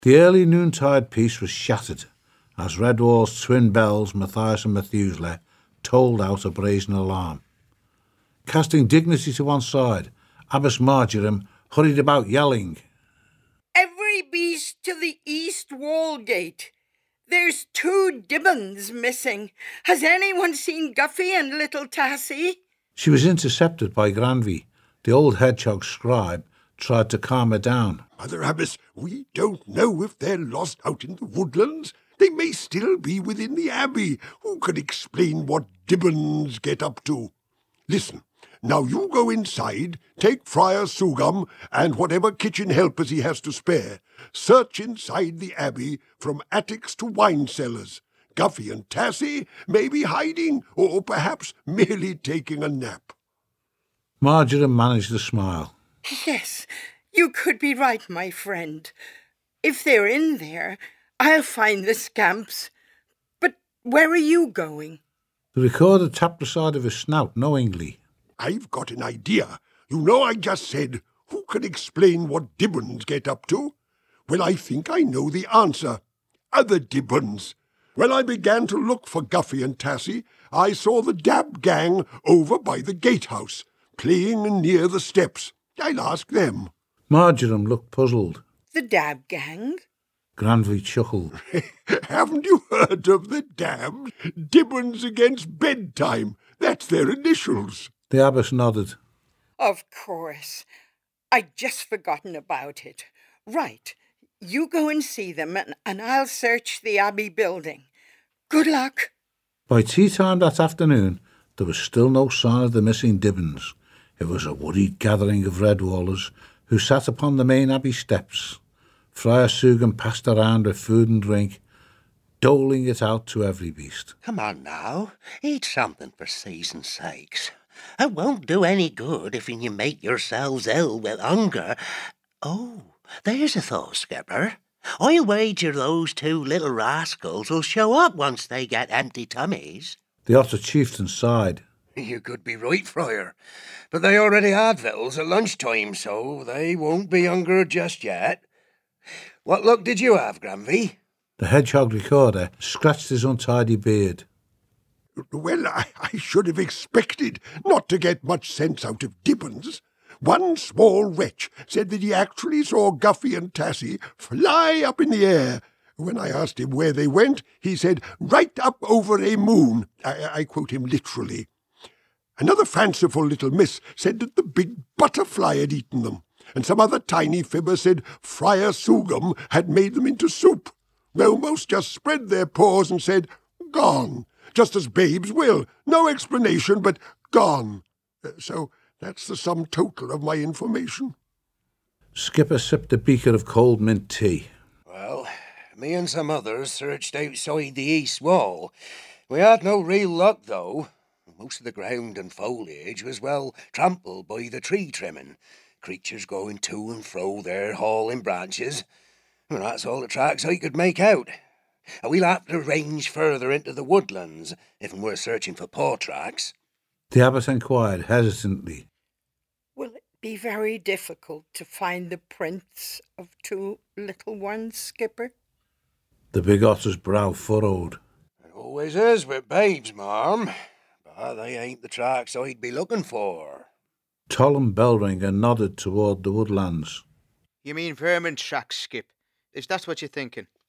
The early noontide peace was shattered as Redwall's twin bells, Matthias and Methuselah, tolled out a brazen alarm. Casting dignity to one side, Abbess Marjoram hurried about yelling, "Every beast to the east wall gate! There's 2 Dibbons missing. Has anyone seen Guffy and little Tassie?" She was intercepted by Granvy. The old hedgehog scribe tried to calm her down. "Mother Abbess, we don't know if they're lost out in the woodlands. They may still be within the abbey. Who can explain what Dibbons get up to? Listen, now you go inside, take Friar Sugum and whatever kitchen helpers he has to spare. Search inside the abbey from attics to wine cellars. Guffy and Tassie may be hiding, or perhaps merely taking a nap." Marjoram managed a smile. "Yes, you could be right, my friend. If they're in there, I'll find the scamps. But where are you going?" The recorder tapped the side of his snout knowingly. "I've got an idea. You know I just said, who can explain what Dibbons get up to? Well, I think I know the answer. Other Dibbons. When I began to look for Guffy and Tassie, I saw the Dab gang over by the gatehouse, playing near the steps. I'll ask them." Marjoram looked puzzled. "The Dab gang?" Granvy chuckled. "Haven't you heard of the Dabs? Dibbons against bedtime. That's their initials." The abbess nodded. "Of course. I'd just forgotten about it. Right. You go and see them, and I'll search the abbey building. Good luck." By tea time that afternoon, there was still no sign of the missing Dibbons. It was a worried gathering of Redwallers who sat upon the main abbey steps. Friar Sugan passed around with food and drink, doling it out to every beast. "Come on now, eat something for season's sakes. It won't do any good if you make yourselves ill with hunger. Oh, there's a thought, Skipper. I'll wager those 2 little rascals will show up once they get empty tummies." The Otter chieftain sighed. "You could be right, Friar, but they already had victuals at lunchtime, so they won't be hungry just yet. What luck did you have, Granvy?" The hedgehog recorder scratched his untidy beard. "Well, I should have expected not to get much sense out of Dibbons. One small wretch said that he actually saw Guffy and Tassie fly up in the air. When I asked him where they went, he said, 'Right up over a moon.' I quote him literally. Another fanciful little miss said that the big butterfly had eaten them, and some other tiny fibber said Friar Sugum had made them into soup. Most just spread their paws and said, 'Gone,' just as babes will. No explanation, but gone. So that's the sum total of my information." Skipper sipped a beaker of cold mint tea. "Well, me and some others searched outside the east wall. We had no real luck, though. Most of the ground and foliage was well trampled by the tree trimming. Creatures going to and fro there, hauling branches. Well, that's all the tracks I could make out. We'll have to range further into the woodlands if we're searching for paw tracks." The abbot inquired hesitantly. "Will it be very difficult to find the prints of 2 little ones, Skipper?" The big otter's brow furrowed. "It always is with babes, marm. But they ain't the tracks I'd be looking for." Tollem Bellringer nodded toward the woodlands. "You mean vermin tracks, Skip? Is that what you're thinking?"